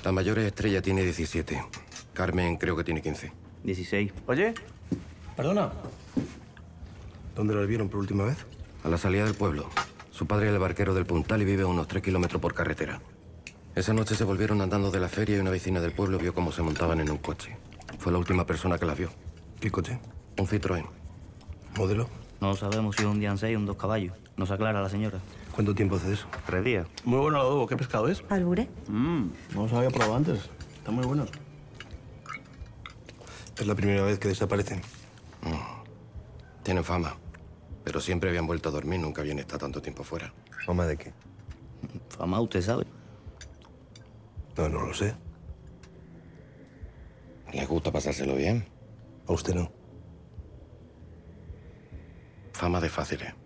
La mayor Estrella tiene 17. Carmen creo que tiene 15. 16. Oye, perdona. ¿Dónde la vieron por última vez? A la salida del pueblo. Su padre es el barquero del Puntal y vive a unos 3 kilómetros por carretera. Esa noche se volvieron andando de la feria y una vecina del pueblo vio cómo se montaban en un coche. Fue la última persona que la vio. ¿Qué coche? Un Citroën. ¿Modelo? No sabemos si es un Dian 6 o un 2 caballos. Nos aclara la señora. ¿Cuánto tiempo hace de eso? 3 días. Muy bueno el adobo. ¿Qué pescado es? ¿Albure? No los había probado antes. Están muy buenos. Es la primera vez que desaparecen. Tienen fama. Pero siempre habían vuelto a dormir, nunca habían estado tanto tiempo fuera. ¿Fama de qué? Fama, usted sabe. No lo sé. ¿Les gusta pasárselo bien? A usted no. Fama de fáciles.